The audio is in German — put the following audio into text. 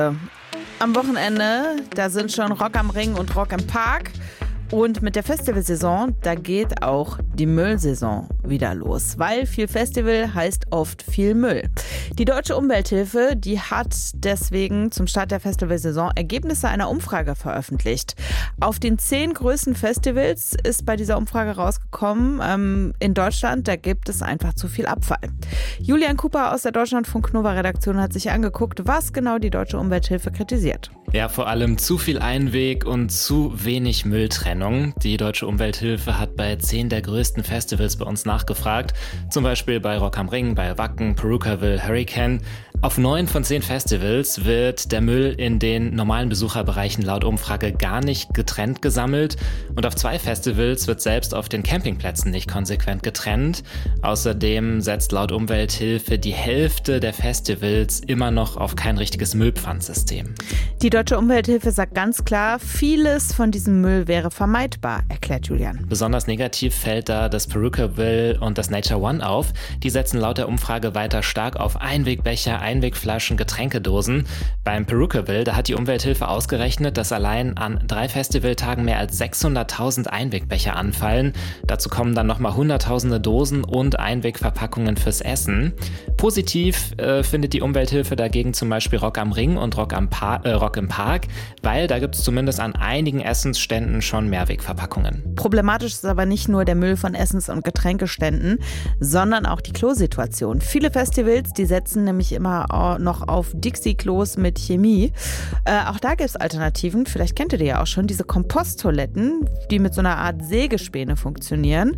Am Wochenende, da sind schon Rock am Ring und Rock im Park. Und mit der Festivalsaison, da geht auch die Müllsaison wieder los, weil viel Festival heißt oft viel Müll. Die Deutsche Umwelthilfe, die hat deswegen zum Start der Festivalsaison Ergebnisse einer Umfrage veröffentlicht. Auf den 10 größten Festivals ist bei dieser Umfrage rausgekommen, in Deutschland, da gibt es einfach zu viel Abfall. Julian Cooper aus der Deutschlandfunk Nova Redaktion hat sich angeguckt, was genau die Deutsche Umwelthilfe kritisiert. Ja, vor allem zu viel Einweg und zu wenig Mülltrennung. Die Deutsche Umwelthilfe hat bei 10 der größten Festivals bei uns nachgefragt. Zum Beispiel bei Rock am Ring, bei Wacken, Perukaville, Hurricane. Auf 9 von 10 Festivals wird der Müll in den normalen Besucherbereichen laut Umfrage gar nicht getrennt gesammelt. Und auf 2 Festivals wird selbst auf den Campingplätzen nicht konsequent getrennt. Außerdem setzt laut Umwelthilfe die Hälfte der Festivals immer noch auf kein richtiges Müllpfandsystem. Die Deutsche Umwelthilfe sagt ganz klar, vieles von diesem Müll wäre vermeidbar, erklärt Julian. Besonders negativ fällt da das Perukaville und das Nature One auf. Die setzen laut der Umfrage weiter stark auf Einwegbecher, Einwegflaschen, Getränkedosen. Beim Perukaville, da hat die Umwelthilfe ausgerechnet, dass allein an 3 Festivaltagen mehr als 600.000 Einwegbecher anfallen. Dazu kommen dann nochmal hunderttausende Dosen und Einwegverpackungen fürs Essen. Positiv findet die Umwelthilfe dagegen zum Beispiel Rock am Ring und Rock im Park, weil da gibt es zumindest an einigen Essensständen schon Mehrwegverpackungen. Problematisch ist aber nicht nur der Müll von Essens- und Getränkeständen, sondern auch die Klosituation. Viele Festivals, die setzen nämlich immer noch auf Dixie-Klos mit Chemie. Auch da gibt es Alternativen. Vielleicht kennt ihr die ja auch schon, diese Komposttoiletten, die mit so einer Art Sägespäne funktionieren.